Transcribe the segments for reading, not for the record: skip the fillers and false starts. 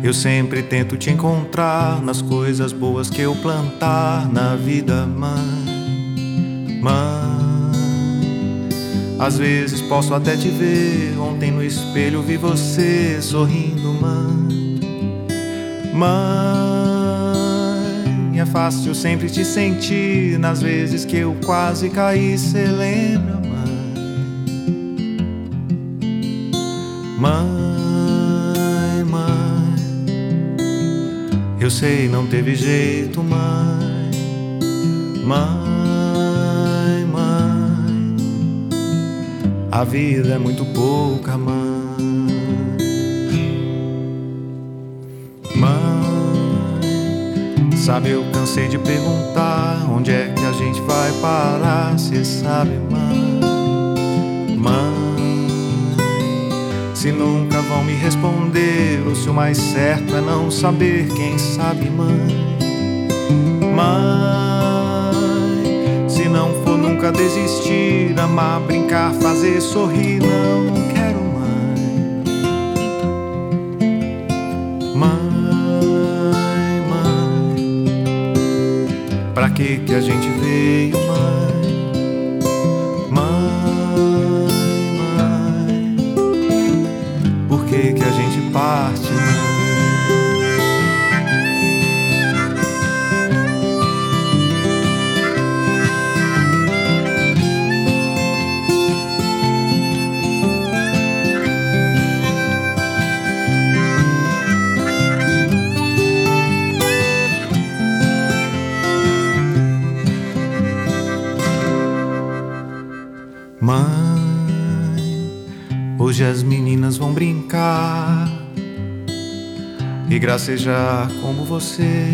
Eu sempre tento te encontrar nas coisas boas que eu plantar na vida, mãe. Mãe, às vezes posso até te ver. Ontem no espelho vi você sorrindo, mãe. Mãe, é fácil sempre te sentir nas vezes que eu quase caí, cê lembra, mãe? Mãe, eu sei, não teve jeito, mãe. Mãe, mãe, a vida é muito pouca, mãe. Mãe, sabe, eu cansei de perguntar onde é que a gente vai parar, cê sabe, mãe. Mãe, se nunca vão me responder, ou se o mais certo é não saber, quem sabe, mãe. Mãe, se não for nunca desistir, amar, brincar, fazer, sorrir, não quero, mãe. Mãe, mãe, pra que a gente veio, mãe? Mãe, por que a gente parte, mãe? Mãe, hoje as meninas vão brincar e gracejar como você.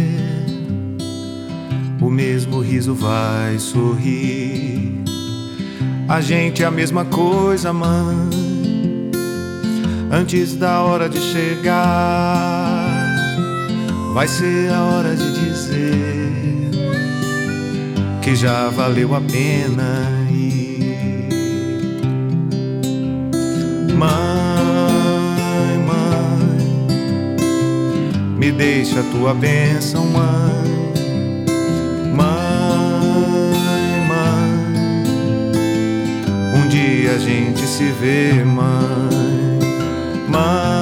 O mesmo riso vai sorrir. A gente é a mesma coisa, mãe. Antes da hora de chegar, vai ser a hora de dizer que já valeu a pena. Mãe, mãe, me deixa a tua bênção, mãe. Mãe, mãe, um dia a gente se vê, mãe. Mãe,